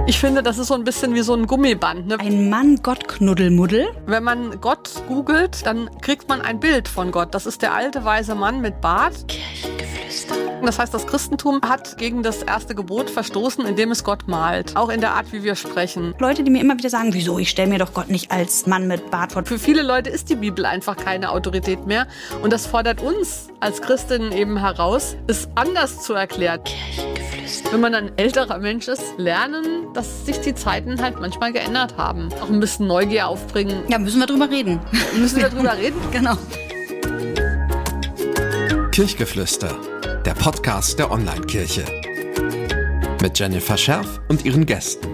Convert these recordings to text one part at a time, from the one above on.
Ich finde, das ist so ein bisschen wie so ein Gummiband. Ne? Ein Mann-Gott-Knuddelmuddel. Wenn man Gott googelt, dann kriegt man ein Bild von Gott. Das ist der alte, weise Mann mit Bart. Kirchengeflüster. Das heißt, das Christentum hat gegen das erste Gebot verstoßen, indem es Gott malt. Auch in der Art, wie wir sprechen. Leute, die mir immer wieder sagen, wieso, ich stelle mir doch Gott nicht als Mann mit Bart vor. Für viele Leute ist die Bibel einfach keine Autorität mehr. Und das fordert uns als Christinnen eben heraus, es anders zu erklären. Kirchengeflüster. Wenn man ein älterer Mensch ist, lernen, dass sich die Zeiten halt manchmal geändert haben. Auch ein bisschen Neugier aufbringen. Ja, müssen wir drüber reden. Müssen wir drüber reden? Genau. Kirchgeflüster, der Podcast der Online-Kirche. Mit Jennifer Scherf und ihren Gästen.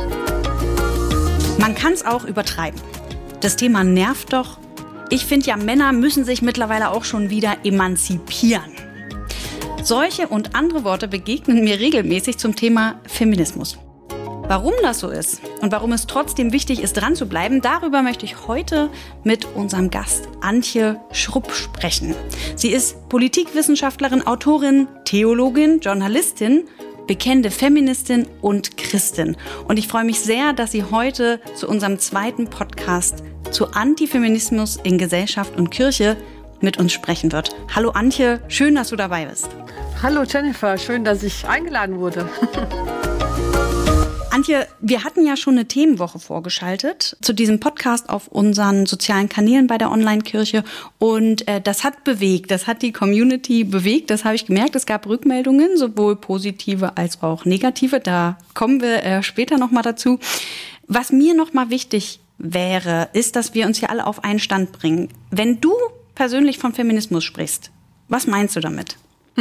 Man kann es auch übertreiben. Das Thema nervt doch. Ich finde ja, Männer müssen sich mittlerweile auch schon wieder emanzipieren. Solche und andere Worte begegnen mir regelmäßig zum Thema Feminismus. Warum das so ist und warum es trotzdem wichtig ist, dran zu bleiben, darüber möchte ich heute mit unserem Gast Antje Schrupp sprechen. Sie ist Politikwissenschaftlerin, Autorin, Theologin, Journalistin, bekennende Feministin und Christin. Und ich freue mich sehr, dass sie heute zu unserem zweiten Podcast zu Antifeminismus in Gesellschaft und Kirche mit uns sprechen wird. Hallo Antje, schön, dass du dabei bist. Hallo Jennifer, schön, dass ich eingeladen wurde. Antje, wir hatten ja schon eine Themenwoche vorgeschaltet zu diesem Podcast auf unseren sozialen Kanälen bei der Online-Kirche und das hat bewegt, das hat die Community bewegt, das habe ich gemerkt. Es gab Rückmeldungen, sowohl positive als auch negative, da kommen wir später nochmal dazu. Was mir nochmal wichtig wäre, ist, dass wir uns hier alle auf einen Stand bringen. Wenn du persönlich von Feminismus sprichst, was meinst du damit?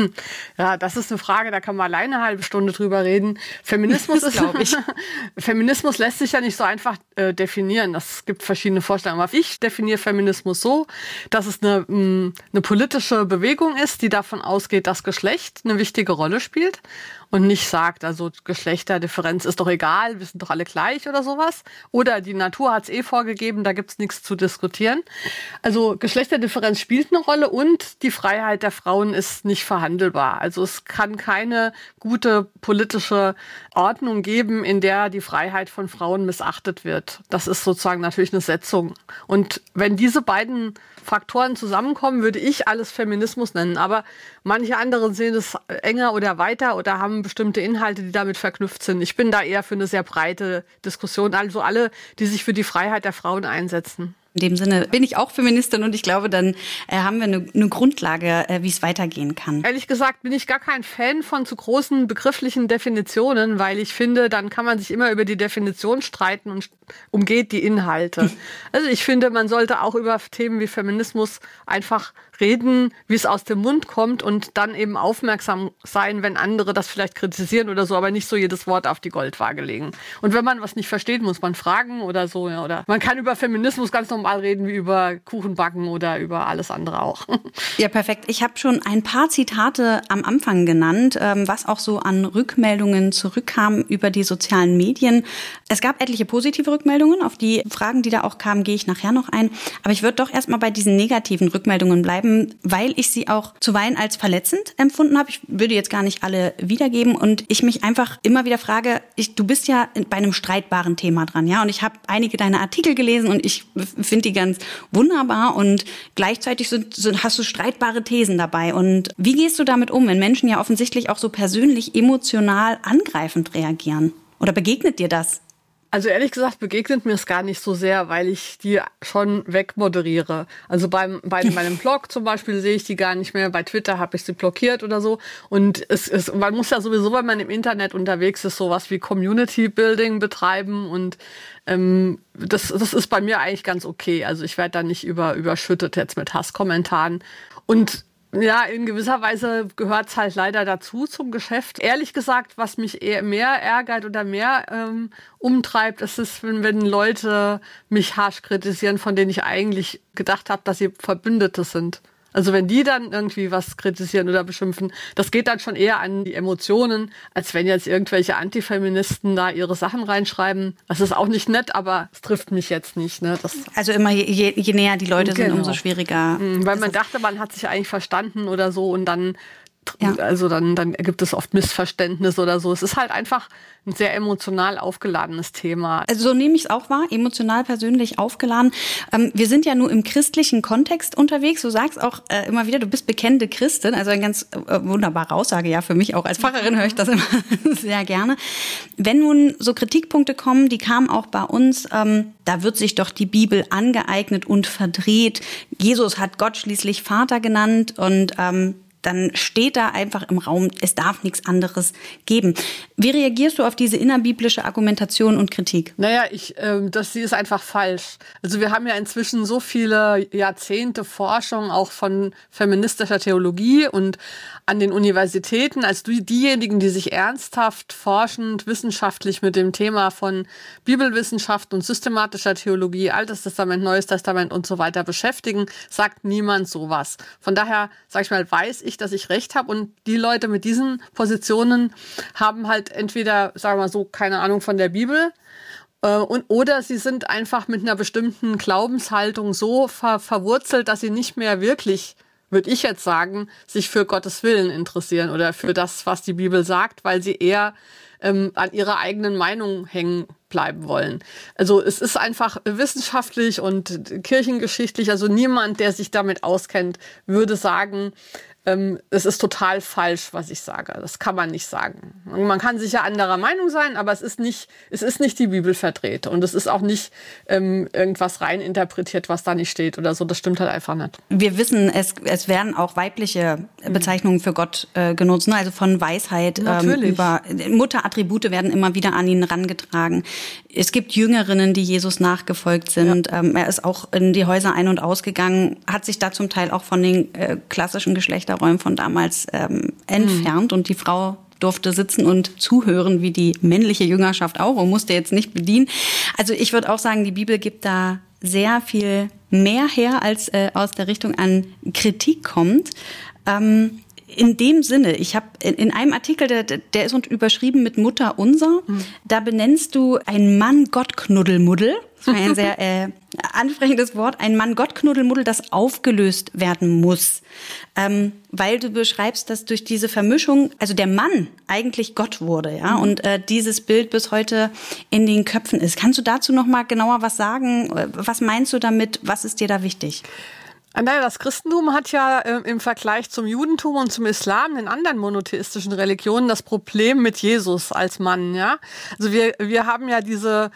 Ja, das ist eine Frage, da kann man alleine eine halbe Stunde drüber reden. Feminismus ist, glaube ich. Feminismus lässt sich ja nicht so einfach definieren. Es gibt verschiedene Vorstellungen. Aber ich definiere Feminismus so, dass es eine politische Bewegung ist, die davon ausgeht, dass Geschlecht eine wichtige Rolle spielt und nicht sagt, also Geschlechterdifferenz ist doch egal, wir sind doch alle gleich oder sowas. Oder die Natur hat es vorgegeben, da gibt es nichts zu diskutieren. Also Geschlechterdifferenz spielt eine Rolle und die Freiheit der Frauen ist nicht verhandelbar. Also es kann keine gute politische Ordnung geben, in der die Freiheit von Frauen missachtet wird. Das ist sozusagen natürlich eine Setzung. Und wenn diese beiden Faktoren zusammenkommen, würde ich alles Feminismus nennen. Aber manche andere sehen es enger oder weiter oder haben bestimmte Inhalte, die damit verknüpft sind. Ich bin da eher für eine sehr breite Diskussion. Also alle, die sich für die Freiheit der Frauen einsetzen. In dem Sinne bin ich auch Feministin und ich glaube, dann haben wir eine Grundlage, wie es weitergehen kann. Ehrlich gesagt bin ich gar kein Fan von zu großen begrifflichen Definitionen, weil ich finde, dann kann man sich immer über die Definition streiten und umgeht die Inhalte. Also ich finde, man sollte auch über Themen wie Feminismus einfach reden, wie es aus dem Mund kommt und dann eben aufmerksam sein, wenn andere das vielleicht kritisieren oder so, aber nicht so jedes Wort auf die Goldwaage legen. Und wenn man was nicht versteht, muss man fragen oder so. Ja, oder man kann über Feminismus ganz normal reden wie über Kuchenbacken oder über alles andere auch. Ja, perfekt. Ich habe schon ein paar Zitate am Anfang genannt, was auch so an Rückmeldungen zurückkam über die sozialen Medien. Es gab etliche positive Rückmeldungen. Auf die Fragen, die da auch kamen, gehe ich nachher noch ein. Aber ich würde doch erstmal bei diesen negativen Rückmeldungen bleiben, weil ich sie auch zuweilen als verletzend empfunden habe. Ich würde jetzt gar nicht alle wiedergeben und ich mich einfach immer wieder frage, du bist ja bei einem streitbaren Thema dran, ja, und ich habe einige deiner Artikel gelesen und ich finde die ganz wunderbar und gleichzeitig hast du streitbare Thesen dabei. Und wie gehst du damit um, wenn Menschen ja offensichtlich auch so persönlich, emotional angreifend reagieren? Oder begegnet dir das? Also ehrlich gesagt begegnet mir es gar nicht so sehr, weil ich die schon wegmoderiere. Also bei meinem Blog zum Beispiel sehe ich die gar nicht mehr. Bei Twitter habe ich sie blockiert oder so. Und man muss ja sowieso, wenn man im Internet unterwegs ist, sowas wie Community Building betreiben. Und das ist bei mir eigentlich ganz okay. Also ich werde da nicht überschüttet jetzt mit Hasskommentaren. Und ja, in gewisser Weise gehört es halt leider dazu zum Geschäft. Ehrlich gesagt, was mich eher mehr ärgert oder mehr umtreibt, ist es, wenn Leute mich harsch kritisieren, von denen ich eigentlich gedacht habe, dass sie Verbündete sind. Also wenn die dann irgendwie was kritisieren oder beschimpfen, das geht dann schon eher an die Emotionen, als wenn jetzt irgendwelche Antifeministen da ihre Sachen reinschreiben. Das ist auch nicht nett, aber es trifft mich jetzt nicht. Ne? Also immer je näher die Leute sind, genau. Umso schwieriger. Weil man dachte, man hat sich eigentlich verstanden oder so und dann Also dann gibt es oft Missverständnisse oder so. Es ist halt einfach ein sehr emotional aufgeladenes Thema. Also so nehme ich es auch wahr, emotional, persönlich aufgeladen. Wir sind ja nur im christlichen Kontext unterwegs. Du sagst auch immer wieder, du bist bekennende Christin. Also eine ganz wunderbare Aussage, ja, für mich auch als Pfarrerin höre ich das immer sehr gerne. Wenn nun so Kritikpunkte kommen, die kamen auch bei uns, da wird sich doch die Bibel angeeignet und verdreht. Jesus hat Gott schließlich Vater genannt und dann steht da einfach im Raum, es darf nichts anderes geben. Wie reagierst du auf diese innerbiblische Argumentation und Kritik? Naja, sie ist einfach falsch. Also wir haben ja inzwischen so viele Jahrzehnte Forschung auch von feministischer Theologie und an den Universitäten, als diejenigen, die sich ernsthaft forschend, wissenschaftlich mit dem Thema von Bibelwissenschaft und systematischer Theologie, Altes Testament, Neues Testament und so weiter beschäftigen, sagt niemand sowas. Von daher, sag ich mal, weiß ich, dass ich recht habe und die Leute mit diesen Positionen haben halt entweder, sagen wir mal so, keine Ahnung von der Bibel oder sie sind einfach mit einer bestimmten Glaubenshaltung so verwurzelt, dass sie nicht mehr wirklich, würde ich jetzt sagen, sich für Gottes Willen interessieren oder für das, was die Bibel sagt, weil sie eher an ihrer eigenen Meinung hängen bleiben wollen. Also es ist einfach wissenschaftlich und kirchengeschichtlich, also niemand, der sich damit auskennt, würde sagen, es ist total falsch, was ich sage. Das kann man nicht sagen. Man kann sicher anderer Meinung sein, aber es ist nicht die Bibel verdreht. Und es ist auch nicht irgendwas reininterpretiert, was da nicht steht oder so. Das stimmt halt einfach nicht. Wir wissen, es werden auch weibliche Bezeichnungen für Gott genutzt. Also von Weisheit über Mutterattribute werden immer wieder an ihn herangetragen. Es gibt Jüngerinnen, die Jesus nachgefolgt sind. Ja. Er ist auch in die Häuser ein- und ausgegangen, hat sich da zum Teil auch von den klassischen Geschlechterrollen von damals entfernt. Und die Frau durfte sitzen und zuhören, wie die männliche Jüngerschaft auch, und musste jetzt nicht bedienen. Also ich würde auch sagen, die Bibel gibt da sehr viel mehr her, als aus der Richtung an Kritik kommt. In dem Sinne, ich habe in einem Artikel, der ist überschrieben mit Mutter unser, da benennst du ein Mann-Gott-Knuddelmuddel. Das war ein sehr ansprechendes Wort. Ein Mann-Gott-Knuddelmuddel, das aufgelöst werden muss. Weil du beschreibst, dass durch diese Vermischung, also der Mann eigentlich Gott wurde, ja, und dieses Bild bis heute in den Köpfen ist. Kannst du dazu noch mal genauer was sagen? Was meinst du damit? Was ist dir da wichtig? Naja, das Christentum hat ja im Vergleich zum Judentum und zum Islam, den anderen monotheistischen Religionen, das Problem mit Jesus als Mann, ja. Also wir haben ja diesen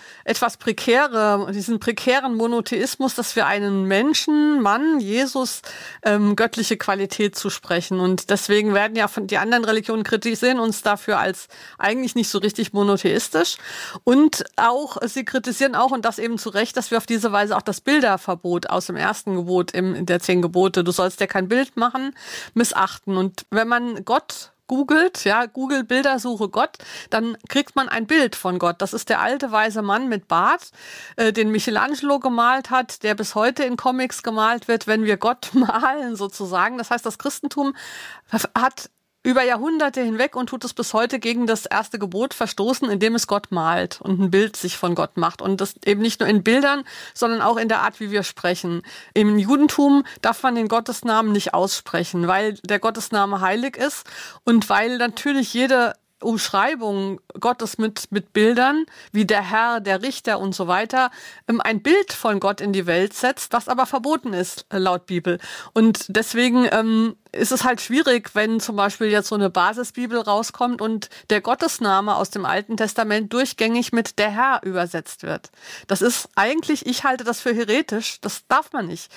prekären Monotheismus, dass wir einen Menschen, Mann, Jesus, göttliche Qualität zusprechen. Und deswegen werden ja die anderen Religionen kritisieren uns dafür als eigentlich nicht so richtig monotheistisch. Und auch, sie kritisieren auch, und das eben zu Recht, dass wir auf diese Weise auch das Bilderverbot aus dem ersten Gebot der 10 Gebote, du sollst ja kein Bild machen, missachten. Und wenn man Gott googelt, ja, Google Bildersuche Gott, dann kriegt man ein Bild von Gott. Das ist der alte weise Mann mit Bart, den Michelangelo gemalt hat, der bis heute in Comics gemalt wird, wenn wir Gott malen sozusagen. Das heißt, das Christentum hat über Jahrhunderte hinweg und tut es bis heute gegen das erste Gebot verstoßen, indem es Gott malt und ein Bild sich von Gott macht. Und das eben nicht nur in Bildern, sondern auch in der Art, wie wir sprechen. Im Judentum darf man den Gottesnamen nicht aussprechen, weil der Gottesname heilig ist und weil natürlich jede Umschreibung Gottes mit Bildern, wie der Herr, der Richter und so weiter, ein Bild von Gott in die Welt setzt, was aber verboten ist, laut Bibel. Und deswegen ist es halt schwierig, wenn zum Beispiel jetzt so eine Basisbibel rauskommt und der Gottesname aus dem Alten Testament durchgängig mit der Herr übersetzt wird. Das ist eigentlich, ich halte das für heretisch, das darf man nicht.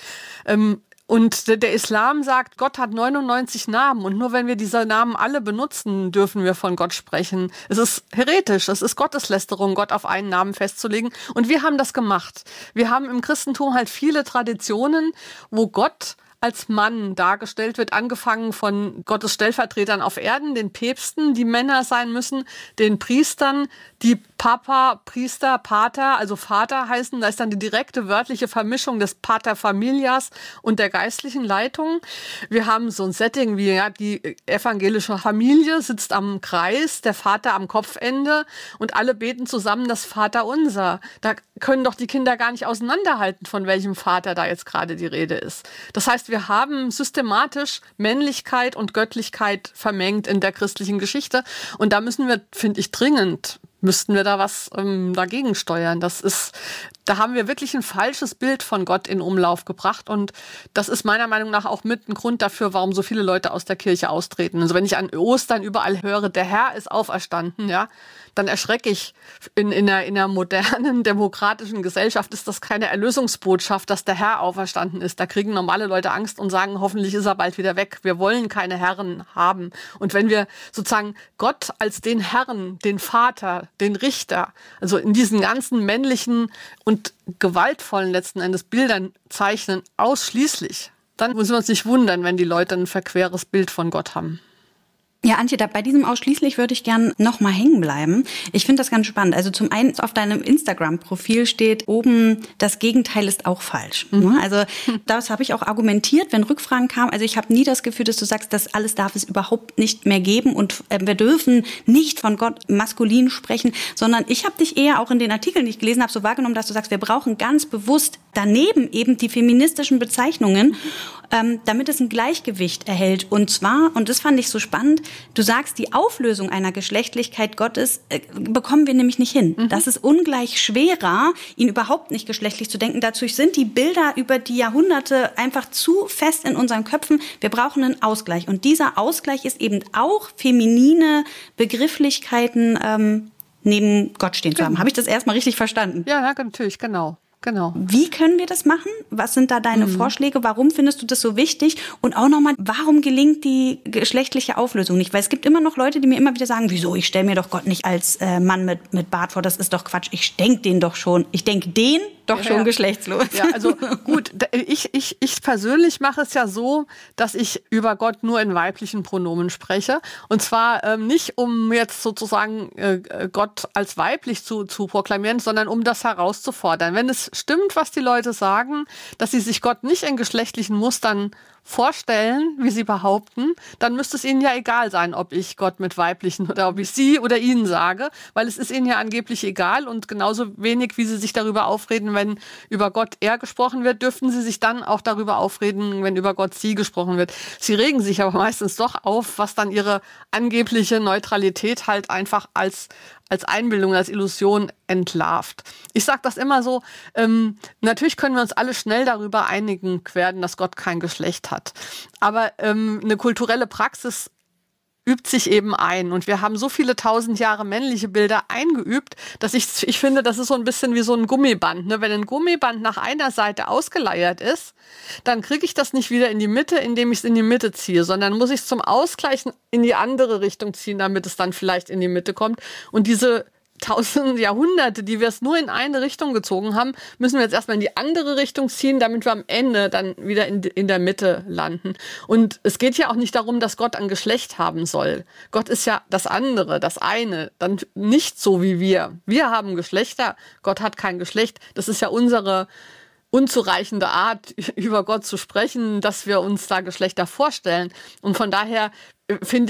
Und der Islam sagt, Gott hat 99 Namen und nur wenn wir diese Namen alle benutzen, dürfen wir von Gott sprechen. Es ist heretisch, es ist Gotteslästerung, Gott auf einen Namen festzulegen. Und wir haben das gemacht. Wir haben im Christentum halt viele Traditionen, wo Gott als Mann dargestellt wird, angefangen von Gottes Stellvertretern auf Erden, den Päpsten, die Männer sein müssen, den Priestern, die Papa, Priester, Pater, also Vater heißen. Da ist dann die direkte wörtliche Vermischung des Pater Familias und der geistlichen Leitung. Wir haben so ein Setting wie die evangelische Familie sitzt am Kreis, der Vater am Kopfende und alle beten zusammen das Vaterunser. Da können doch die Kinder gar nicht auseinanderhalten, von welchem Vater da jetzt gerade die Rede ist. Das heißt, wir haben systematisch Männlichkeit und Göttlichkeit vermengt in der christlichen Geschichte. Und da müssen wir, finde ich, müssten wir da was dagegen steuern. Da haben wir wirklich ein falsches Bild von Gott in Umlauf gebracht. Und das ist meiner Meinung nach auch mit ein Grund dafür, warum so viele Leute aus der Kirche austreten. Also wenn ich an Ostern überall höre, der Herr ist auferstanden, ja, dann erschrecke ich. In einer modernen, demokratischen Gesellschaft ist das keine Erlösungsbotschaft, dass der Herr auferstanden ist. Da kriegen normale Leute Angst und sagen, hoffentlich ist er bald wieder weg. Wir wollen keine Herren haben. Und wenn wir sozusagen Gott als den Herrn, den Vater, den Richter, also in diesen ganzen männlichen und gewaltvollen letzten Endes Bildern zeichnen, ausschließlich, dann müssen wir uns nicht wundern, wenn die Leute ein verqueres Bild von Gott haben. Ja, Antje, bei diesem ausschließlich würde ich gern noch mal hängen bleiben. Ich finde das ganz spannend. Also zum einen auf deinem Instagram-Profil steht oben, das Gegenteil ist auch falsch. Also das habe ich auch argumentiert, wenn Rückfragen kamen. Also ich habe nie das Gefühl, dass du sagst, das alles darf es überhaupt nicht mehr geben und wir dürfen nicht von Gott maskulin sprechen, sondern ich habe dich eher auch in den Artikeln, die ich gelesen habe, so wahrgenommen, dass du sagst, wir brauchen ganz bewusst daneben eben die feministischen Bezeichnungen, damit es ein Gleichgewicht erhält. Und zwar, und das fand ich so spannend, du sagst, die Auflösung einer Geschlechtlichkeit Gottes bekommen wir nämlich nicht hin. Das ist ungleich schwerer, ihn überhaupt nicht geschlechtlich zu denken. Dazu sind die Bilder über die Jahrhunderte einfach zu fest in unseren Köpfen. Wir brauchen einen Ausgleich. Und dieser Ausgleich ist eben auch feminine Begrifflichkeiten neben Gott stehen zu haben. Habe ich das erstmal richtig verstanden? Ja, natürlich, genau. Wie können wir das machen? Was sind da deine Vorschläge? Warum findest du das so wichtig? Und auch nochmal, warum gelingt die geschlechtliche Auflösung nicht? Weil es gibt immer noch Leute, die mir immer wieder sagen, wieso, ich stelle mir doch Gott nicht als Mann mit Bart vor, das ist doch Quatsch. Ich denke den doch schon Ja. geschlechtslos. Ja, also gut, ich persönlich mache es ja so, dass ich über Gott nur in weiblichen Pronomen spreche. Und zwar nicht, um jetzt sozusagen Gott als weiblich zu proklamieren, sondern um das herauszufordern. Wenn es stimmt, was die Leute sagen, dass sie sich Gott nicht in geschlechtlichen Mustern vorstellen, wie sie behaupten, dann müsste es ihnen ja egal sein, ob ich Gott mit weiblichen oder ob ich sie oder ihnen sage, weil es ist ihnen ja angeblich egal und genauso wenig, wie sie sich darüber aufreden, wenn über Gott er gesprochen wird, dürften sie sich dann auch darüber aufreden, wenn über Gott sie gesprochen wird. Sie regen sich aber meistens doch auf, was dann ihre angebliche Neutralität halt einfach als Einbildung, als Illusion entlarvt. Ich sage das immer so, natürlich können wir uns alle schnell darüber einigen werden, dass Gott kein Geschlecht hat. Aber eine kulturelle Praxis übt sich eben ein. Und wir haben so viele 1000 Jahre männliche Bilder eingeübt, dass ich finde, das ist so ein bisschen wie so ein Gummiband. Ne? Wenn ein Gummiband nach einer Seite ausgeleiert ist, dann kriege ich das nicht wieder in die Mitte, indem ich es in die Mitte ziehe, sondern muss ich es zum Ausgleichen in die andere Richtung ziehen, damit es dann vielleicht in die Mitte kommt. Und diese 1000 Jahrhunderte, die wir es nur in eine Richtung gezogen haben, müssen wir jetzt erstmal in die andere Richtung ziehen, damit wir am Ende dann wieder in der Mitte landen. Und es geht ja auch nicht darum, dass Gott ein Geschlecht haben soll. Gott ist ja das andere, das eine, dann nicht so wie wir. Wir haben Geschlechter, Gott hat kein Geschlecht. Das ist ja unsere unzureichende Art, über Gott zu sprechen, dass wir uns da Geschlechter vorstellen. Und von daher finde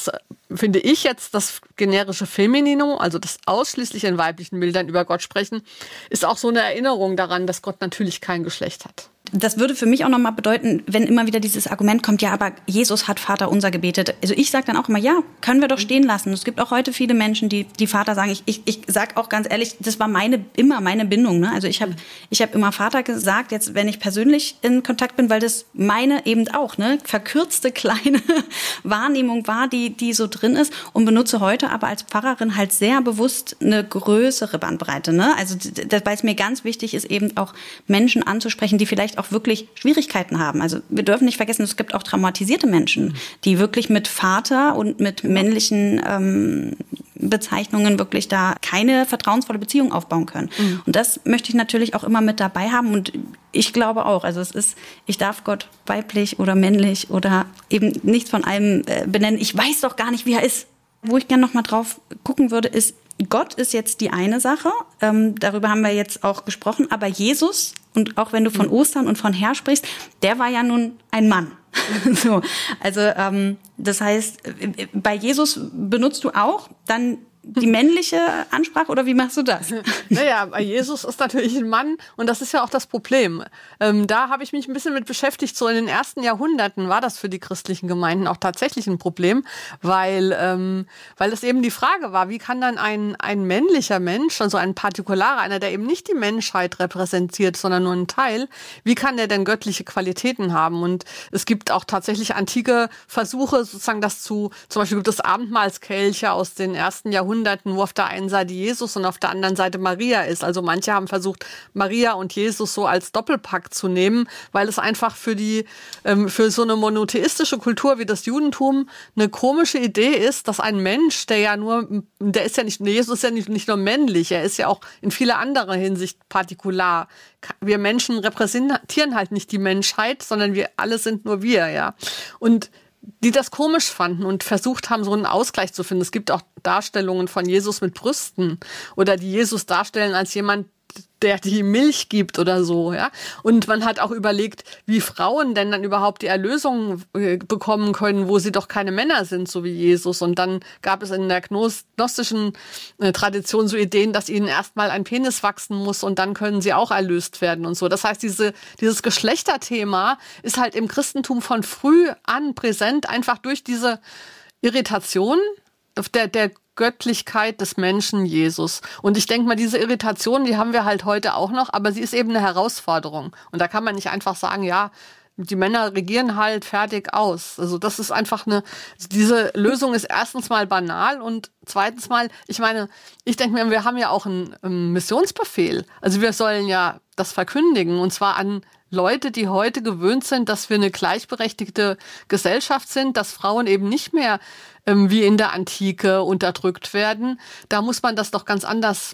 ich jetzt das generische Femininum, also das ausschließlich in weiblichen Bildern über Gott sprechen, ist auch so eine Erinnerung daran, dass Gott natürlich kein Geschlecht hat. Das würde für mich auch nochmal bedeuten, wenn immer wieder dieses Argument kommt, ja, aber Jesus hat Vaterunser gebetet. Also ich sage dann auch immer, ja, können wir doch stehen lassen. Es gibt auch heute viele Menschen, die Vater sagen. Ich sage auch ganz ehrlich, das war immer meine Bindung. Ne? Also ich hab immer Vater gesagt, jetzt wenn ich persönlich in Kontakt bin, weil das meine eben auch, ne, verkürzte kleine Wahrnehmung war, die so drin ist, und benutze heute aber als Pfarrerin halt sehr bewusst eine größere Bandbreite. Ne? Also weil es mir ganz wichtig ist, eben auch Menschen anzusprechen, die vielleicht auch wirklich Schwierigkeiten haben. Also wir dürfen nicht vergessen, es gibt auch traumatisierte Menschen, die wirklich mit Vater und mit männlichen Bezeichnungen wirklich da keine vertrauensvolle Beziehung aufbauen können. Und das möchte ich natürlich auch immer mit dabei haben. Und ich glaube auch, also ich darf Gott weiblich oder männlich oder eben nichts von allem benennen. Ich weiß doch gar nicht, wie er ist. Wo ich gerne noch mal drauf gucken würde, ist, Gott ist jetzt die eine Sache, darüber haben wir jetzt auch gesprochen, aber Jesus, und auch wenn du von Ostern und von Herr sprichst, der war ja nun ein Mann. So, also das heißt, bei Jesus benutzt du auch dann die männliche Ansprache oder wie machst du das? Naja, Jesus ist natürlich ein Mann und das ist ja auch das Problem. Da habe ich mich ein bisschen mit beschäftigt. So in den ersten Jahrhunderten war das für die christlichen Gemeinden auch tatsächlich ein Problem, weil es eben die Frage war, wie kann dann ein männlicher Mensch, also ein Partikularer, einer, der eben nicht die Menschheit repräsentiert, sondern nur einen Teil, wie kann der denn göttliche Qualitäten haben? Und es gibt auch tatsächlich antike Versuche, sozusagen zum Beispiel gibt es Abendmahlskelche aus den ersten Jahrhunderten, wo auf der einen Seite Jesus und auf der anderen Seite Maria ist. Also manche haben versucht, Maria und Jesus so als Doppelpack zu nehmen, weil es einfach für so eine monotheistische Kultur wie das Judentum eine komische Idee ist, dass ein Mensch, Jesus ist ja nicht nur männlich, er ist ja auch in vieler anderer Hinsicht partikular. Wir Menschen repräsentieren halt nicht die Menschheit, sondern wir alle sind nur wir, ja. Und die das komisch fanden und versucht haben, so einen Ausgleich zu finden. Es gibt auch Darstellungen von Jesus mit Brüsten oder die Jesus darstellen als jemand, der die Milch gibt oder so, ja. Und man hat auch überlegt, wie Frauen denn dann überhaupt die Erlösung bekommen können, wo sie doch keine Männer sind, so wie Jesus. Und dann gab es in der gnostischen Tradition so Ideen, dass ihnen erstmal ein Penis wachsen muss und dann können sie auch erlöst werden und so. Das heißt, dieses Geschlechterthema ist halt im Christentum von früh an präsent, einfach durch diese Irritation der Göttlichkeit des Menschen Jesus. Und ich denke mal, diese Irritation, die haben wir halt heute auch noch, aber sie ist eben eine Herausforderung. Und da kann man nicht einfach sagen, ja, die Männer regieren halt fertig aus. Also das ist einfach diese Lösung ist erstens mal banal und zweitens mal, ich denke mir, wir haben ja auch einen Missionsbefehl. Also wir sollen ja das verkündigen und zwar an Leute, die heute gewöhnt sind, dass wir eine gleichberechtigte Gesellschaft sind, dass Frauen eben nicht mehr wie in der Antike unterdrückt werden. Da muss man das doch ganz anders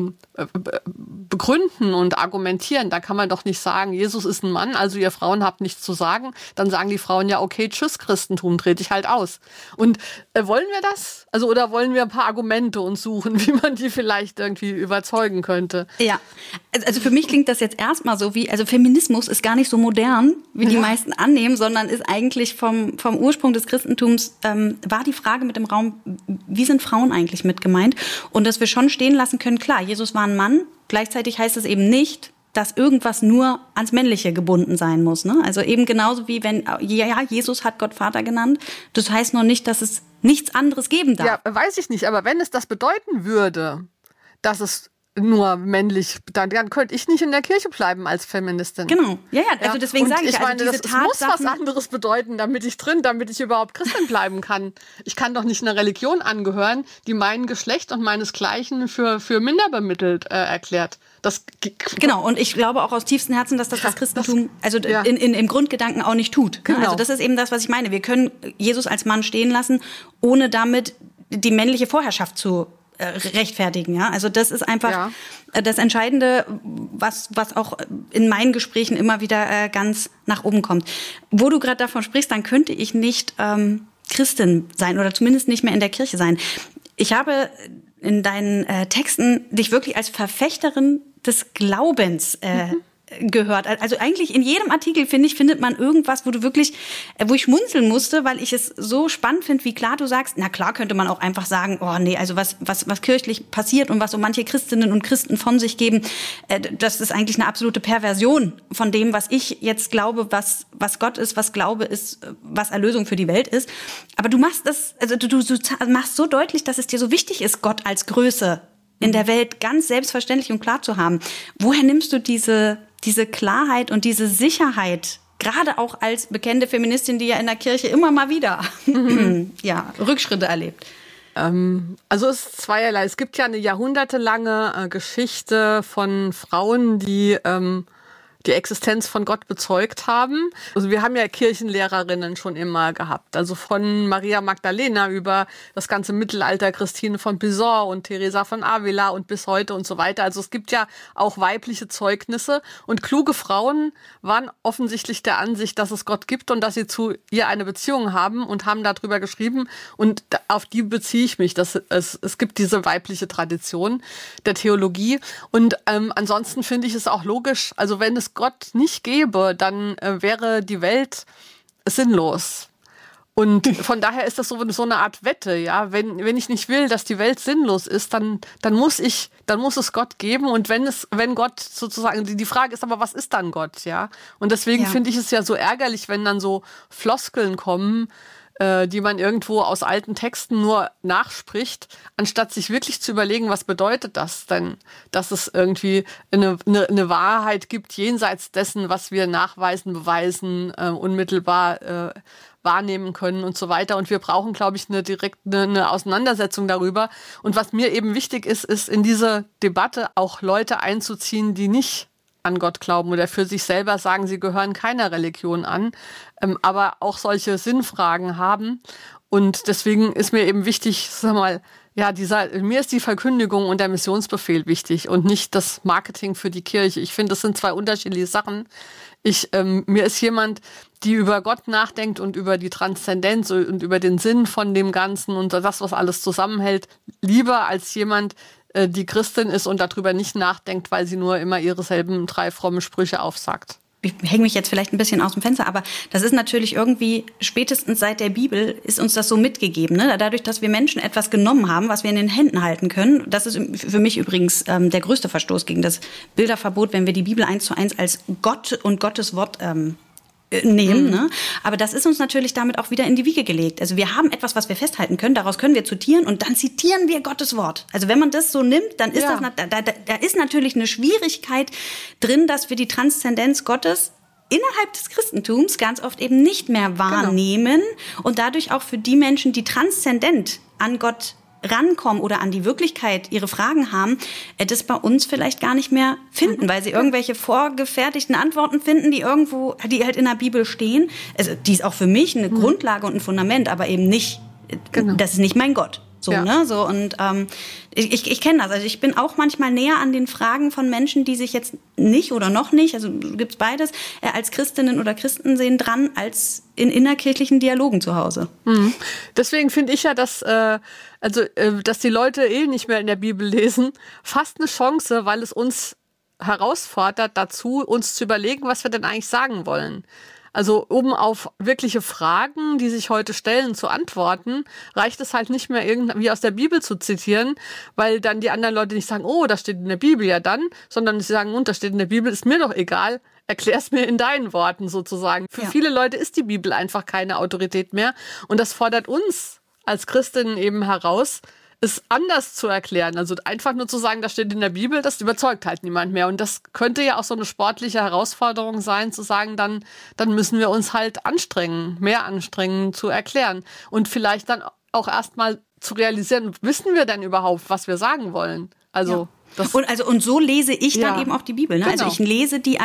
begründen und argumentieren. Da kann man doch nicht sagen, Jesus ist ein Mann, also ihr Frauen habt nichts zu sagen. Dann sagen die Frauen ja, okay, tschüss Christentum, trete ich halt aus. Und wollen wir das? Also oder wollen wir ein paar Argumente uns suchen, wie man die vielleicht irgendwie überzeugen könnte? Ja, also für mich klingt das jetzt erstmal so also Feminismus ist gar nicht so modern, wie die meisten annehmen, sondern ist eigentlich vom Ursprung des Christentums, war die Frage mit dem Raum, wie sind Frauen eigentlich mit gemeint? Und dass wir schon stehen lassen können, klar, Jesus war ein Mann, gleichzeitig heißt es eben nicht, dass irgendwas nur ans Männliche gebunden sein muss. Ne? Also eben genauso wie Jesus hat Gott Vater genannt, das heißt noch nicht, dass es nichts anderes geben darf. Ja, weiß ich nicht, aber wenn es das bedeuten würde, dass es nur männlich, dann könnte ich nicht in der Kirche bleiben als Feministin. Genau, ja, also deswegen sage ich, also diese Tatsachen, es muss was anderes bedeuten, damit ich überhaupt Christin bleiben kann. Ich kann doch nicht einer Religion angehören, die mein Geschlecht und meinesgleichen für minder bemittelt erklärt. Genau, und ich glaube auch aus tiefstem Herzen, dass das Christentum im Grundgedanken auch nicht tut. Genau. Also das ist eben das, was ich meine. Wir können Jesus als Mann stehen lassen, ohne damit die männliche Vorherrschaft zu rechtfertigen, ja. Also das ist einfach das Entscheidende, was auch in meinen Gesprächen immer wieder ganz nach oben kommt. Wo du gerade davon sprichst, dann könnte ich nicht Christin sein oder zumindest nicht mehr in der Kirche sein. Ich habe in deinen Texten dich wirklich als Verfechterin des Glaubens gehört. Also eigentlich in jedem Artikel, finde ich, findet man irgendwas, wo ich schmunzeln musste, weil ich es so spannend finde, wie klar du sagst, na klar könnte man auch einfach sagen, oh nee, also was kirchlich passiert und was so manche Christinnen und Christen von sich geben, das ist eigentlich eine absolute Perversion von dem, was ich jetzt glaube, was Gott ist, was Glaube ist, was Erlösung für die Welt ist. Aber du machst das, also du machst so deutlich, dass es dir so wichtig ist, Gott als Größe in der Welt ganz selbstverständlich und klar zu haben. Woher nimmst du diese Klarheit und diese Sicherheit, gerade auch als bekennende Feministin, die ja in der Kirche immer mal wieder Rückschritte erlebt? Also es ist zweierlei. Es gibt ja eine jahrhundertelange Geschichte von Frauen, die die Existenz von Gott bezeugt haben. Also wir haben ja Kirchenlehrerinnen schon immer gehabt. Also von Maria Magdalena über das ganze Mittelalter, Christine von Pizan und Teresa von Avila und bis heute und so weiter. Also es gibt ja auch weibliche Zeugnisse und kluge Frauen waren offensichtlich der Ansicht, dass es Gott gibt und dass sie zu ihr eine Beziehung haben und haben darüber geschrieben und auf die beziehe ich mich. Es gibt diese weibliche Tradition der Theologie und ansonsten finde ich es auch logisch, also wenn es Gott nicht gäbe, dann wäre die Welt sinnlos. Und von daher ist das so eine Art Wette, ja. Wenn ich nicht will, dass die Welt sinnlos ist, dann muss es Gott geben. Und wenn Gott sozusagen, die Frage ist aber, was ist dann Gott, ja? Und deswegen finde ich es ja so ärgerlich, wenn dann so Floskeln kommen, die man irgendwo aus alten Texten nur nachspricht, anstatt sich wirklich zu überlegen, was bedeutet das denn, dass es irgendwie eine Wahrheit gibt, jenseits dessen, was wir nachweisen, beweisen, unmittelbar wahrnehmen können und so weiter. Und wir brauchen, glaube ich, eine Auseinandersetzung darüber. Und was mir eben wichtig ist in diese Debatte auch Leute einzuziehen, die nicht an Gott glauben oder für sich selber sagen, sie gehören keiner Religion an, aber auch solche Sinnfragen haben. Und deswegen ist mir eben wichtig, sag mal, ja, mir ist die Verkündigung und der Missionsbefehl wichtig und nicht das Marketing für die Kirche. Ich finde, das sind zwei unterschiedliche Sachen. Mir ist jemand, die über Gott nachdenkt und über die Transzendenz und über den Sinn von dem Ganzen und das, was alles zusammenhält, lieber als jemand, die Christin ist und darüber nicht nachdenkt, weil sie nur immer ihre selben 3 frommen Sprüche aufsagt. Ich hänge mich jetzt vielleicht ein bisschen aus dem Fenster, aber das ist natürlich irgendwie, spätestens seit der Bibel ist uns das so mitgegeben. Ne? Dadurch, dass wir Menschen etwas genommen haben, was wir in den Händen halten können. Das ist für mich übrigens der größte Verstoß gegen das Bilderverbot, wenn wir die Bibel 1:1 als Gott und Gottes Wort nehmen. Ne? Aber das ist uns natürlich damit auch wieder in die Wiege gelegt. Also wir haben etwas, was wir festhalten können, daraus können wir zitieren und dann zitieren wir Gottes Wort. Also wenn man das so nimmt, dann ist da ist natürlich eine Schwierigkeit drin, dass wir die Transzendenz Gottes innerhalb des Christentums ganz oft eben nicht mehr wahrnehmen und dadurch auch für die Menschen, die transzendent an Gott rankommen oder an die Wirklichkeit ihre Fragen haben, das bei uns vielleicht gar nicht mehr finden, weil sie irgendwelche vorgefertigten Antworten finden, die halt in der Bibel stehen. Also die ist auch für mich eine Grundlage und ein Fundament, aber eben nicht, das ist nicht mein Gott. So, ne? So, und ich kenne das. Also ich bin auch manchmal näher an den Fragen von Menschen, die sich jetzt nicht oder noch nicht, also gibt's beides, als Christinnen oder Christen sehen dran, als in innerkirchlichen Dialogen zu Hause. Mhm. Deswegen finde ich ja, dass die Leute nicht mehr in der Bibel lesen, fast eine Chance, weil es uns herausfordert dazu, uns zu überlegen, was wir denn eigentlich sagen wollen. Also um auf wirkliche Fragen, die sich heute stellen, zu antworten, reicht es halt nicht mehr irgendwie aus der Bibel zu zitieren, weil dann die anderen Leute nicht sagen, oh, das steht in der Bibel ja dann, sondern sie sagen, das steht in der Bibel, ist mir doch egal, erklär's mir in deinen Worten sozusagen. Für viele Leute ist die Bibel einfach keine Autorität mehr und das fordert uns als Christinnen eben heraus, es anders zu erklären. Also einfach nur zu sagen, das steht in der Bibel, das überzeugt halt niemand mehr. Und das könnte ja auch so eine sportliche Herausforderung sein, zu sagen, dann müssen wir uns halt mehr anstrengen zu erklären. Und vielleicht dann auch erstmal zu realisieren, wissen wir denn überhaupt, was wir sagen wollen? Also Und so lese ich dann eben auch die Bibel. Ne? Genau. Also ich lese die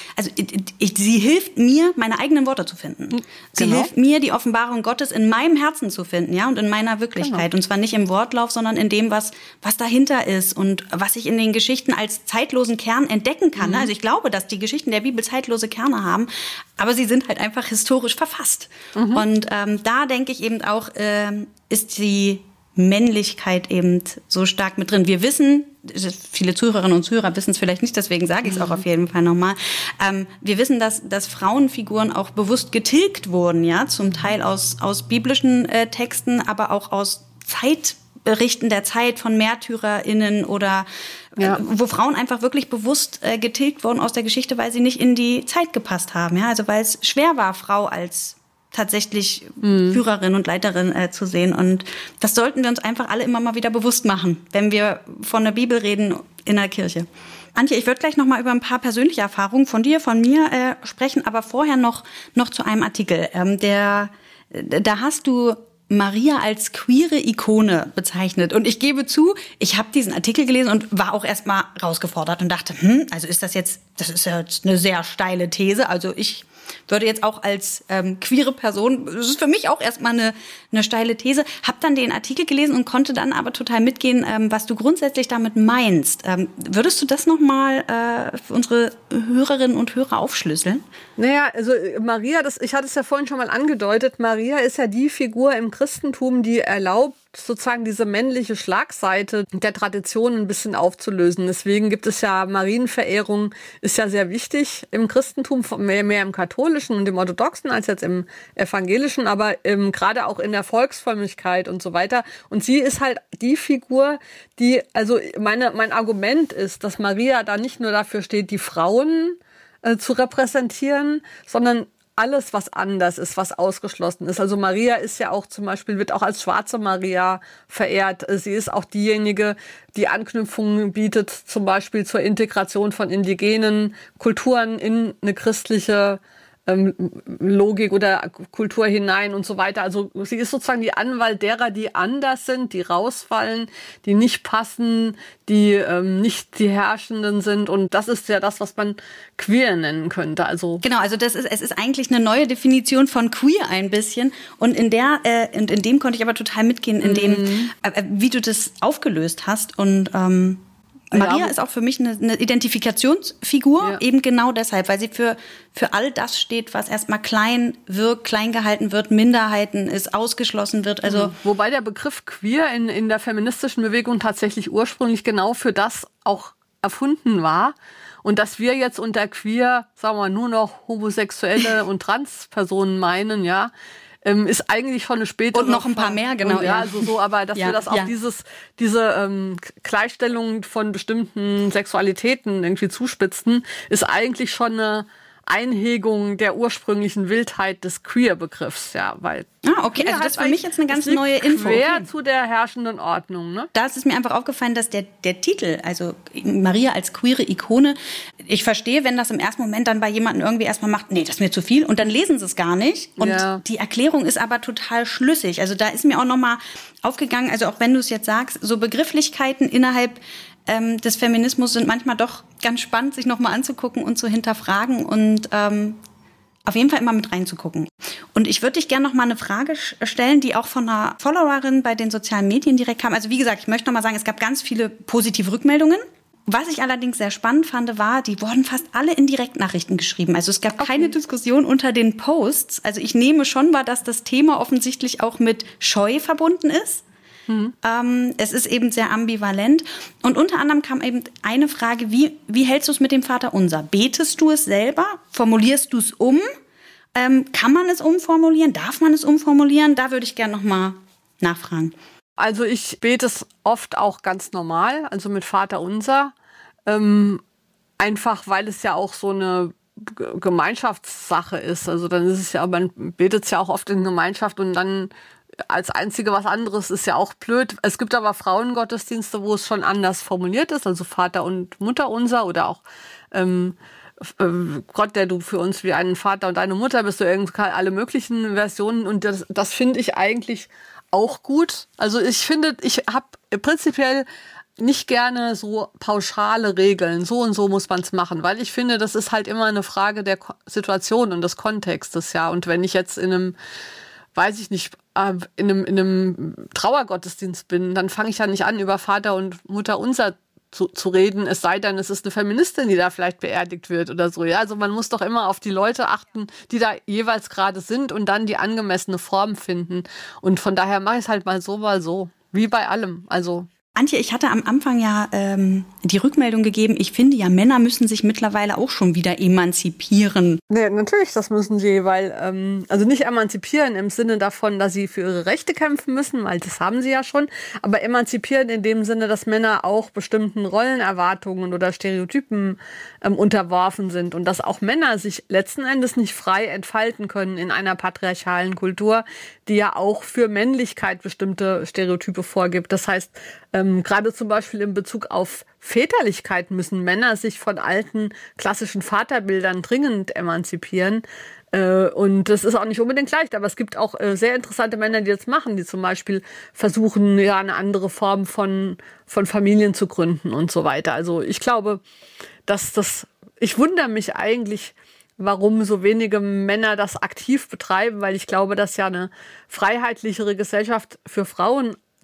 sie hilft mir, meine eigenen Worte zu finden. Sie hilft mir, die Offenbarung Gottes in meinem Herzen zu finden, ja, und in meiner Wirklichkeit. Und zwar nicht im Wortlauf, sondern in dem, was dahinter ist und was ich in den Geschichten als zeitlosen Kern entdecken kann. Ne? Also ich glaube, dass die Geschichten der Bibel zeitlose Kerne haben, aber sie sind halt einfach historisch verfasst. Und da denke ich eben auch, ist die Männlichkeit eben so stark mit drin. Wir wissen, viele Zuhörerinnen und Zuhörer wissen es vielleicht nicht, deswegen sage ich es auch auf jeden Fall nochmal. Wir wissen, dass Frauenfiguren auch bewusst getilgt wurden, ja, zum Teil aus biblischen Texten, aber auch aus Zeitberichten der Zeit von MärtyrerInnen oder wo Frauen einfach wirklich bewusst getilgt wurden aus der Geschichte, weil sie nicht in die Zeit gepasst haben, ja, also weil es schwer war, Frau als tatsächlich Führerin und Leiterin zu sehen. Und das sollten wir uns einfach alle immer mal wieder bewusst machen, wenn wir von der Bibel reden in der Kirche. Antje, ich würde gleich noch mal über ein paar persönliche Erfahrungen von dir, von mir sprechen, aber vorher noch zu einem Artikel. Da hast du Maria als queere Ikone bezeichnet. Und ich gebe zu, ich habe diesen Artikel gelesen und war auch erstmal rausgefordert und dachte, also das ist ja jetzt eine sehr steile These. Also ich würde jetzt auch als queere Person, das ist für mich auch erstmal eine steile These, habe dann den Artikel gelesen und konnte dann aber total mitgehen, was du grundsätzlich damit meinst. Würdest du das nochmal für unsere Hörerinnen und Hörer aufschlüsseln? Naja, also Maria, ich hatte es ja vorhin schon mal angedeutet, Maria ist ja die Figur im Christentum, die erlaubt, sozusagen diese männliche Schlagseite der Tradition ein bisschen aufzulösen. Deswegen gibt es ja Marienverehrung, ist ja sehr wichtig im Christentum, mehr im Katholischen und im Orthodoxen als jetzt im Evangelischen, aber gerade auch in der Volksfrömmigkeit und so weiter. Und sie ist halt die Figur, die, also mein Argument ist, dass Maria da nicht nur dafür steht, die Frauen zu repräsentieren, sondern alles, was anders ist, was ausgeschlossen ist. Also Maria ist ja auch zum Beispiel, wird auch als schwarze Maria verehrt. Sie ist auch diejenige, die Anknüpfungen bietet, zum Beispiel zur Integration von indigenen Kulturen in eine christliche Logik oder Kultur hinein und so weiter. Also sie ist sozusagen die Anwalt derer, die anders sind, die rausfallen, die nicht passen, die nicht die Herrschenden sind. Und das ist ja das, was man queer nennen könnte. Also genau, also es ist eigentlich eine neue Definition von queer ein bisschen. Und in dem konnte ich aber total mitgehen, in dem, wie du das aufgelöst hast. Und Maria ist auch für mich eine Identifikationsfigur, eben genau deshalb, weil sie für all das steht, was erstmal klein wirkt, klein gehalten wird, Minderheiten ist, ausgeschlossen wird. Also wobei der Begriff queer in der feministischen Bewegung tatsächlich ursprünglich genau für das auch erfunden war. Und dass wir jetzt unter queer, sagen wir mal, nur noch homosexuelle und Transpersonen meinen, ja, ist eigentlich schon eine spätere... Und noch ein paar mehr, genau. Und, ja, also so, aber dass wir das auch diese Gleichstellung von bestimmten Sexualitäten irgendwie zuspitzen, ist eigentlich schon eine Einhegung der ursprünglichen Wildheit des Queer-Begriffs, ja, weil... okay, also das ist für mich jetzt eine ganz neue Info. Quer zu der herrschenden Ordnung, ne? Da ist es mir einfach aufgefallen, dass der Titel, also Maria als queere Ikone, ich verstehe, wenn das im ersten Moment dann bei jemandem irgendwie erstmal macht, nee, das ist mir zu viel, und dann lesen sie es gar nicht. Und die Erklärung ist aber total schlüssig. Also da ist mir auch nochmal aufgegangen, also auch wenn du es jetzt sagst, so Begrifflichkeiten innerhalb des Feminismus sind manchmal doch ganz spannend, sich nochmal anzugucken und zu hinterfragen und auf jeden Fall immer mit reinzugucken. Und ich würde dich gerne noch mal eine Frage stellen, die auch von einer Followerin bei den sozialen Medien direkt kam. Also wie gesagt, ich möchte noch mal sagen, es gab ganz viele positive Rückmeldungen. Was ich allerdings sehr spannend fand, war, die wurden fast alle in Direktnachrichten geschrieben. Also es gab keine Diskussion unter den Posts. Also ich nehme schon wahr, dass das Thema offensichtlich auch mit Scheu verbunden ist. Es ist eben sehr ambivalent. Und unter anderem kam eben eine Frage, wie hältst du es mit dem Vaterunser? Betest du es selber? Formulierst du es um? Kann man es umformulieren? Darf man es umformulieren? Da würde ich gerne noch mal nachfragen. Also ich bete es oft auch ganz normal, also mit Vaterunser. Einfach, weil es ja auch so eine Gemeinschaftssache ist. Also dann ist es ja, man betet es ja auch oft in Gemeinschaft und dann als Einzige was anderes ist ja auch blöd. Es gibt aber Frauengottesdienste, wo es schon anders formuliert ist, also Vater und Mutter unser oder auch Gott, der du für uns wie einen Vater und eine Mutter bist, alle möglichen Versionen. Und das finde ich eigentlich auch gut. Also ich finde, ich habe prinzipiell nicht gerne so pauschale Regeln, so und so muss man es machen, weil ich finde, das ist halt immer eine Frage der Situation und des Kontextes, ja. Und wenn ich jetzt in einem, weiß ich nicht, in einem Trauergottesdienst bin, dann fange ich ja nicht an, über Vater und Mutter unser zu reden, es sei denn, es ist eine Feministin, die da vielleicht beerdigt wird oder so. Ja, also man muss doch immer auf die Leute achten, die da jeweils gerade sind und dann die angemessene Form finden. Und von daher mache ich es halt mal so, wie bei allem. Also Antje, ich hatte am Anfang ja die Rückmeldung gegeben, ich finde ja, Männer müssen sich mittlerweile auch schon wieder emanzipieren. Nee, natürlich, das müssen sie, weil, also nicht emanzipieren im Sinne davon, dass sie für ihre Rechte kämpfen müssen, weil das haben sie ja schon, aber emanzipieren in dem Sinne, dass Männer auch bestimmten Rollenerwartungen oder Stereotypen unterworfen sind und dass auch Männer sich letzten Endes nicht frei entfalten können in einer patriarchalen Kultur, die ja auch für Männlichkeit bestimmte Stereotype vorgibt. Das heißt, gerade zum Beispiel in Bezug auf Väterlichkeit müssen Männer sich von alten klassischen Vaterbildern dringend emanzipieren. Und das ist auch nicht unbedingt leicht, aber es gibt auch sehr interessante Männer, die das machen, die zum Beispiel versuchen, ja, eine andere Form von Familien zu gründen und so weiter. Also ich glaube, ich wundere mich eigentlich, warum so wenige Männer das aktiv betreiben, weil ich glaube, dass ja eine freiheitlichere Gesellschaft für Frauen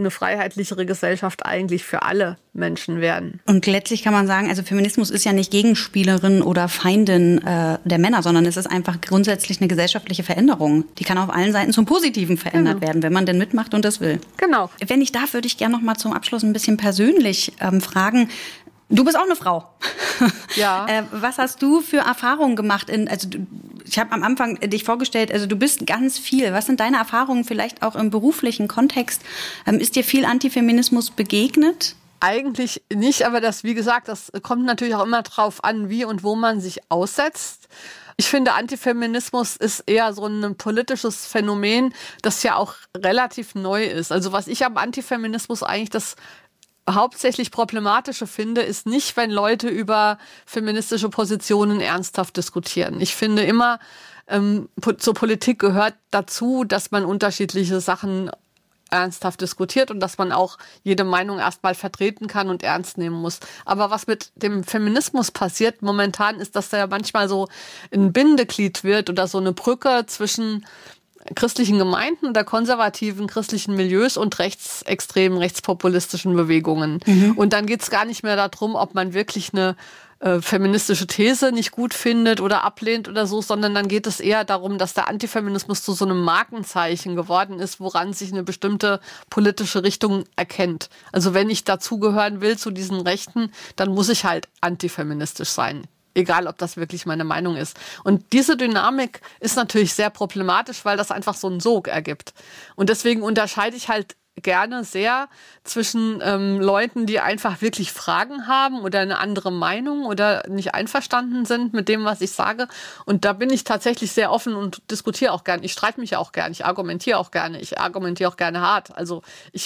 eine freiheitlichere Gesellschaft eigentlich für alle Menschen werden. Und letztlich kann man sagen, also Feminismus ist ja nicht Gegenspielerin oder Feindin der Männer, sondern es ist einfach grundsätzlich eine gesellschaftliche Veränderung. Die kann auf allen Seiten zum Positiven verändert werden, wenn man denn mitmacht und das will. Genau. Wenn ich darf, würde ich gerne noch mal zum Abschluss ein bisschen persönlich fragen. Du bist auch eine Frau. Ja. Was hast du für Erfahrungen gemacht? Ich habe am Anfang dich vorgestellt, also du bist ganz viel. Was sind deine Erfahrungen vielleicht auch im beruflichen Kontext? Ist dir viel Antifeminismus begegnet? Eigentlich nicht, aber wie gesagt, das kommt natürlich auch immer drauf an, wie und wo man sich aussetzt. Ich finde, Antifeminismus ist eher so ein politisches Phänomen, das ja auch relativ neu ist. Also was ich am Antifeminismus eigentlich das hauptsächlich Problematische finde, ist nicht, wenn Leute über feministische Positionen ernsthaft diskutieren. Ich finde immer, zur Politik gehört dazu, dass man unterschiedliche Sachen ernsthaft diskutiert und dass man auch jede Meinung erstmal vertreten kann und ernst nehmen muss. Aber was mit dem Feminismus passiert momentan, ist, dass da ja manchmal so ein Bindeglied wird oder so eine Brücke zwischen christlichen Gemeinden oder konservativen christlichen Milieus und rechtsextremen, rechtspopulistischen Bewegungen. Und dann geht's gar nicht mehr darum, ob man wirklich eine feministische These nicht gut findet oder ablehnt oder so, sondern dann geht es eher darum, dass der Antifeminismus zu so einem Markenzeichen geworden ist, woran sich eine bestimmte politische Richtung erkennt. Also wenn ich dazugehören will zu diesen Rechten, dann muss ich halt antifeministisch sein. Egal, ob das wirklich meine Meinung ist. Und diese Dynamik ist natürlich sehr problematisch, weil das einfach so einen Sog ergibt. Und deswegen unterscheide ich halt gerne sehr zwischen Leuten, die einfach wirklich Fragen haben oder eine andere Meinung oder nicht einverstanden sind mit dem, was ich sage. Und da bin ich tatsächlich sehr offen und diskutiere auch gerne. Ich streite mich auch gerne, ich argumentiere auch gerne. Ich argumentiere auch gerne hart. Also ich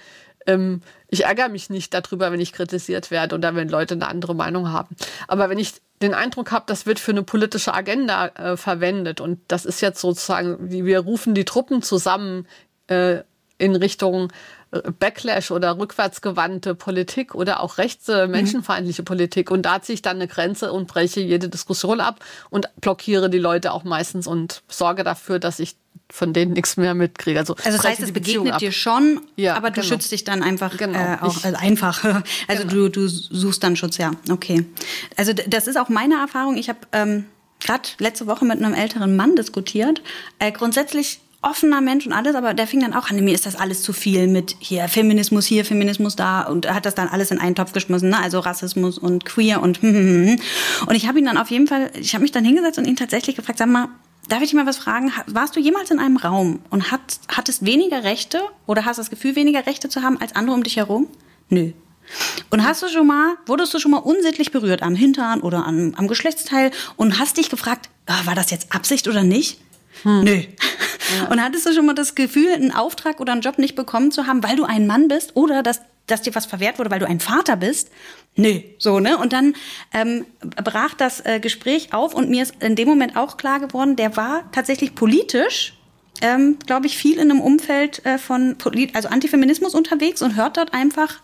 ärgere mich nicht darüber, wenn ich kritisiert werde oder wenn Leute eine andere Meinung haben. Aber wenn ich den Eindruck habe, das wird für eine politische Agenda verwendet und das ist jetzt sozusagen, wie wir rufen die Truppen zusammen in Richtung Backlash oder rückwärtsgewandte Politik oder auch rechte, menschenfeindliche Politik. Und da ziehe ich dann eine Grenze und breche jede Diskussion ab und blockiere die Leute auch meistens und sorge dafür, dass ich von denen nichts mehr mitkriege. Also das heißt, es begegnet dir schon, ja, aber du schützt dich dann einfach auch einfach. Also du suchst dann Schutz, ja. Okay. Also das ist auch meine Erfahrung. Ich habe gerade letzte Woche mit einem älteren Mann diskutiert. Grundsätzlich offener Mensch und alles, aber der fing dann auch an, mir ist das alles zu viel mit hier, Feminismus da und hat das dann alles in einen Topf geschmissen, ne? Also Rassismus und Queer und Und ich habe ihn dann ich habe mich dann hingesetzt und ihn tatsächlich gefragt, sag mal, darf ich dich mal was fragen? Warst du jemals in einem Raum und hattest weniger Rechte oder hast das Gefühl, weniger Rechte zu haben als andere um dich herum? Nö. Und wurdest du schon mal unsittlich berührt am Hintern oder am Geschlechtsteil und hast dich gefragt, war das jetzt Absicht oder nicht? Nö. Ja. Und hattest du schon mal das Gefühl, einen Auftrag oder einen Job nicht bekommen zu haben, weil du ein Mann bist oder dass dir was verwehrt wurde, weil du ein Vater bist? Nö. So, ne? Und dann brach das Gespräch auf und mir ist in dem Moment auch klar geworden, der war tatsächlich politisch, glaube ich, viel in einem Umfeld von Antifeminismus unterwegs und hört dort einfach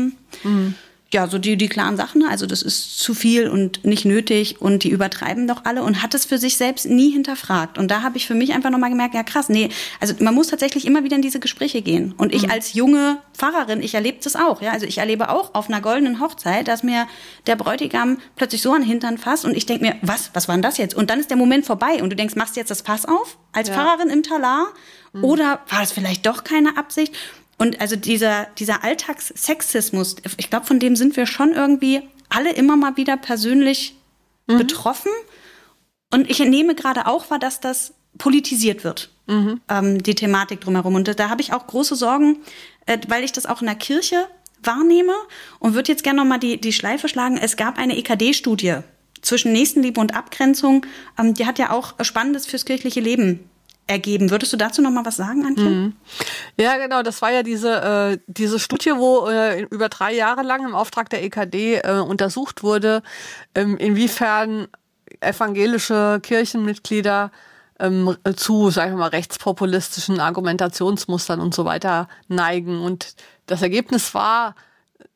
ja, so die klaren Sachen, also das ist zu viel und nicht nötig und die übertreiben doch alle und hat es für sich selbst nie hinterfragt. Und da habe ich für mich einfach nochmal gemerkt, ja krass, nee, also man muss tatsächlich immer wieder in diese Gespräche gehen. Und ich als junge Pfarrerin, ich erlebe das auch, ja, also ich erlebe auch auf einer goldenen Hochzeit, dass mir der Bräutigam plötzlich so an den Hintern fasst und ich denke mir, was war denn das jetzt? Und dann ist der Moment vorbei und du denkst, machst du jetzt das Fass auf als Pfarrerin im Talar oder war das vielleicht doch keine Absicht? Und also dieser Alltagssexismus, ich glaube, von dem sind wir schon irgendwie alle immer mal wieder persönlich betroffen. Und ich nehme gerade auch wahr, dass das politisiert wird, die Thematik drumherum. Und da habe ich auch große Sorgen, weil ich das auch in der Kirche wahrnehme und würde jetzt gerne noch mal die Schleife schlagen. Es gab eine EKD-Studie zwischen Nächstenliebe und Abgrenzung. Die hat ja auch Spannendes fürs kirchliche Leben ergeben. Würdest du dazu noch mal was sagen, Antje? Ja, genau. Das war ja diese Studie, wo über 3 Jahre lang im Auftrag der EKD untersucht wurde, inwiefern evangelische Kirchenmitglieder zu, sagen wir mal, rechtspopulistischen Argumentationsmustern und so weiter neigen. Und das Ergebnis war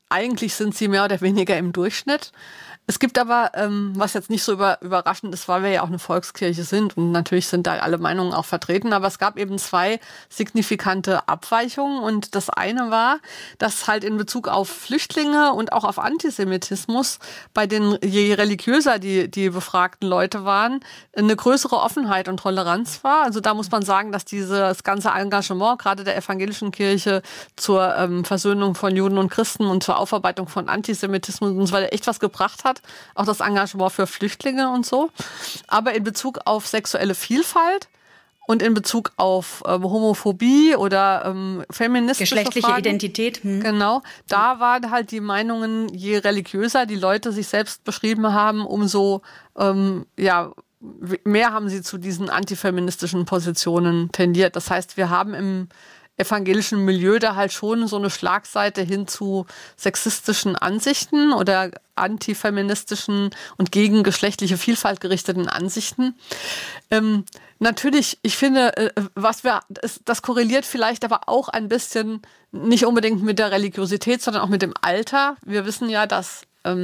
eigentlich sind sie mehr oder weniger im Durchschnitt. Es gibt aber, was jetzt nicht so überraschend ist, weil wir ja auch eine Volkskirche sind und natürlich sind da alle Meinungen auch vertreten, aber es gab eben 2 signifikante Abweichungen und das eine war, dass halt in Bezug auf Flüchtlinge und auch auf Antisemitismus bei den, je religiöser die befragten Leute waren, eine größere Offenheit und Toleranz war. Also da muss man sagen, dass das ganze Engagement gerade der evangelischen Kirche zur Versöhnung von Juden und Christen und zur Aufarbeitung von Antisemitismus uns weil echt was gebracht hat. Auch das Engagement für Flüchtlinge und so. Aber in Bezug auf sexuelle Vielfalt und in Bezug auf Homophobie oder feministische geschlechtliche Fragen, Identität. Genau, da waren halt die Meinungen, je religiöser die Leute sich selbst beschrieben haben, umso mehr haben sie zu diesen antifeministischen Positionen tendiert. Das heißt, wir haben im evangelischen Milieu da halt schon so eine Schlagseite hin zu sexistischen Ansichten oder antifeministischen und gegen geschlechtliche Vielfalt gerichteten Ansichten. Natürlich, ich finde, das korreliert vielleicht aber auch ein bisschen, nicht unbedingt mit der Religiosität, sondern auch mit dem Alter. Wir wissen ja, dass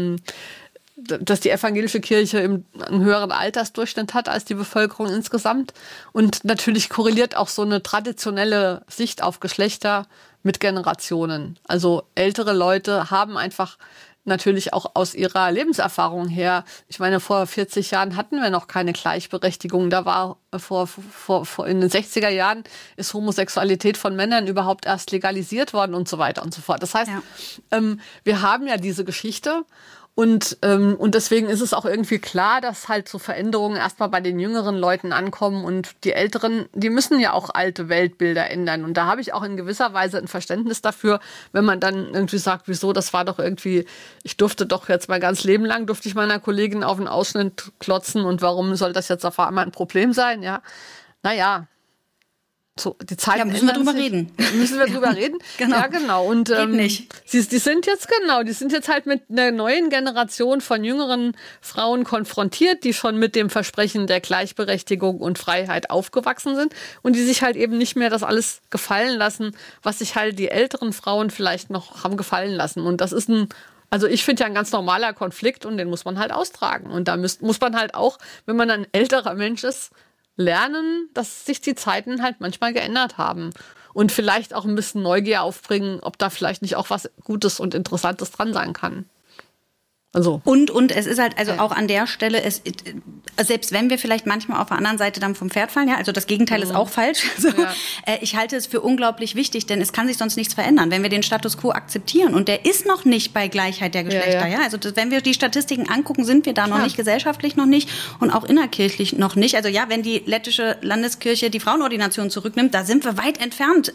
die evangelische Kirche einen höheren Altersdurchschnitt hat als die Bevölkerung insgesamt. Und natürlich korreliert auch so eine traditionelle Sicht auf Geschlechter mit Generationen. Also ältere Leute haben einfach natürlich auch aus ihrer Lebenserfahrung her, ich meine, vor 40 Jahren hatten wir noch keine Gleichberechtigung. Da war in den 60er Jahren ist Homosexualität von Männern überhaupt erst legalisiert worden und so weiter und so fort. Das heißt, wir haben ja diese Geschichte. Und deswegen ist es auch irgendwie klar, dass halt so Veränderungen erstmal bei den jüngeren Leuten ankommen und die Älteren, die müssen ja auch alte Weltbilder ändern. Und da habe ich auch in gewisser Weise ein Verständnis dafür, wenn man dann irgendwie sagt, wieso, das war doch irgendwie, ich durfte doch jetzt mein ganzes Leben lang, durfte ich meiner Kollegin auf den Ausschnitt klotzen und warum soll das jetzt auf einmal ein Problem sein? Ja, naja. So, die Zeiten müssen wir drüber reden. Müssen wir drüber reden? Genau. Ja, genau. Und geht nicht. Die sind jetzt halt mit einer neuen Generation von jüngeren Frauen konfrontiert, die schon mit dem Versprechen der Gleichberechtigung und Freiheit aufgewachsen sind und die sich halt eben nicht mehr das alles gefallen lassen, was sich halt die älteren Frauen vielleicht noch haben gefallen lassen. Und das ist also ich finde ja ein ganz normaler Konflikt und den muss man halt austragen. Und da muss man halt auch, wenn man ein älterer Mensch ist, lernen, dass sich die Zeiten halt manchmal geändert haben und vielleicht auch ein bisschen Neugier aufbringen, ob da vielleicht nicht auch was Gutes und Interessantes dran sein kann. Also. Und es ist halt, also auch an der Stelle, selbst wenn wir vielleicht manchmal auf der anderen Seite dann vom Pferd fallen, ja, also das Gegenteil ist auch falsch. Also, ich halte es für unglaublich wichtig, denn es kann sich sonst nichts verändern, wenn wir den Status quo akzeptieren. Und der ist noch nicht bei Gleichheit der Geschlechter. Ja. Also wenn wir die Statistiken angucken, sind wir da noch nicht, gesellschaftlich noch nicht und auch innerkirchlich noch nicht. Also ja, wenn die lettische Landeskirche die Frauenordination zurücknimmt, da sind wir weit entfernt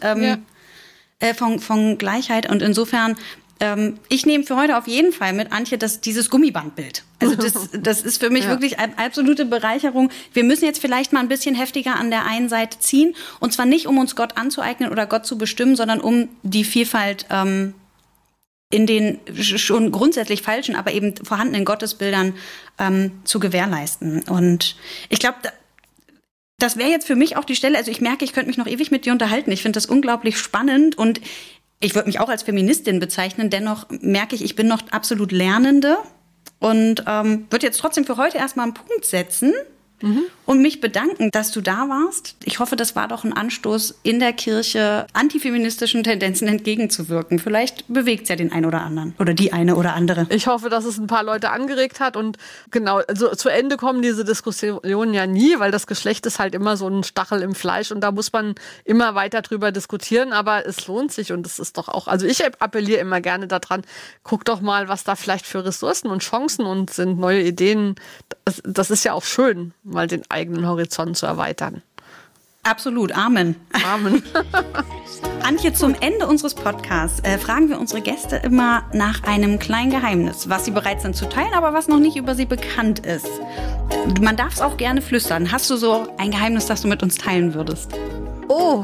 von Gleichheit. Und insofern ich nehme für heute auf jeden Fall mit, Antje, dieses Gummibandbild. Also das ist für mich wirklich eine absolute Bereicherung. Wir müssen jetzt vielleicht mal ein bisschen heftiger an der einen Seite ziehen. Und zwar nicht, um uns Gott anzueignen oder Gott zu bestimmen, sondern um die Vielfalt in den schon grundsätzlich falschen, aber eben vorhandenen Gottesbildern zu gewährleisten. Und ich glaube, das wäre jetzt für mich auch die Stelle, also ich merke, ich könnte mich noch ewig mit dir unterhalten. Ich finde das unglaublich spannend und ich würde mich auch als Feministin bezeichnen, dennoch merke ich bin noch absolut Lernende und würde jetzt trotzdem für heute erstmal einen Punkt setzen und mich bedanken, dass du da warst. Ich hoffe, das war doch ein Anstoß, in der Kirche antifeministischen Tendenzen entgegenzuwirken. Vielleicht bewegt es ja den einen oder anderen oder die eine oder andere. Ich hoffe, dass es ein paar Leute angeregt hat und genau, also zu Ende kommen diese Diskussionen ja nie, weil das Geschlecht ist halt immer so ein Stachel im Fleisch und da muss man immer weiter drüber diskutieren, aber es lohnt sich und es ist doch auch, also ich appelliere immer gerne daran, guck doch mal, was da vielleicht für Ressourcen und Chancen und sind neue Ideen. Das ist ja auch schön, mal den eigenen Horizont zu erweitern. Absolut. Amen. Amen. Antje, zum Ende unseres Podcasts fragen wir unsere Gäste immer nach einem kleinen Geheimnis, was sie bereit sind zu teilen, aber was noch nicht über sie bekannt ist. Man darf es auch gerne flüstern. Hast du so ein Geheimnis, das du mit uns teilen würdest? Oh,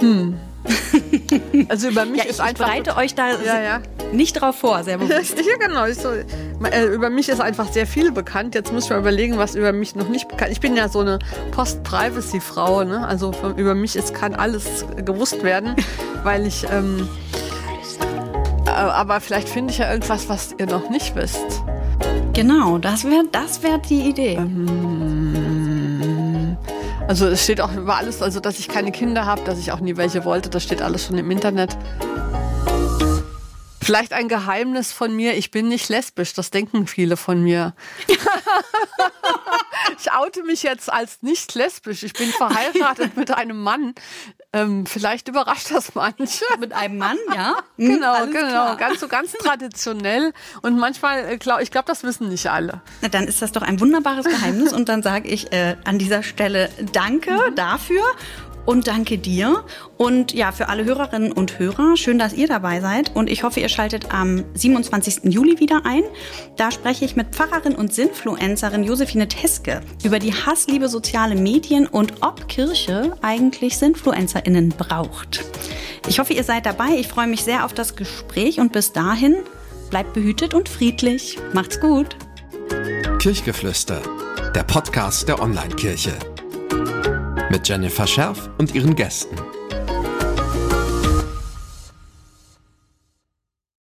Also über mich ist einfach... Ich bereite euch da nicht drauf vor, sehr bewusst. Ja, genau. Über mich ist einfach sehr viel bekannt. Jetzt muss ich mal überlegen, was über mich noch nicht bekannt ist. Ich bin ja so eine Post-Privacy-Frau, ne? Also über mich kann alles gewusst werden, weil ich aber vielleicht finde ich ja irgendwas, was ihr noch nicht wisst. Genau, das wär die Idee. Also es steht auch über alles, also dass ich keine Kinder habe, dass ich auch nie welche wollte, das steht alles schon im Internet. Vielleicht ein Geheimnis von mir, ich bin nicht lesbisch, das denken viele von mir. Ich oute mich jetzt als nicht lesbisch, ich bin verheiratet mit einem Mann. Vielleicht überrascht das manche. Mit einem Mann, ja? Genau, ganz traditionell. Und manchmal, ich glaube, das wissen nicht alle. Na, dann ist das doch ein wunderbares Geheimnis. Und dann sage ich an dieser Stelle danke dafür. Und danke dir. Und ja, für alle Hörerinnen und Hörer, schön, dass ihr dabei seid. Und ich hoffe, ihr schaltet am 27. Juli wieder ein. Da spreche ich mit Pfarrerin und Sinfluencerin Josephine Teske über die Hassliebe soziale Medien und ob Kirche eigentlich SinfluencerInnen braucht. Ich hoffe, ihr seid dabei. Ich freue mich sehr auf das Gespräch. Und bis dahin, bleibt behütet und friedlich. Macht's gut. Kirchgeflüster, der Podcast der Online-Kirche. Mit Jennifer Scherf und ihren Gästen.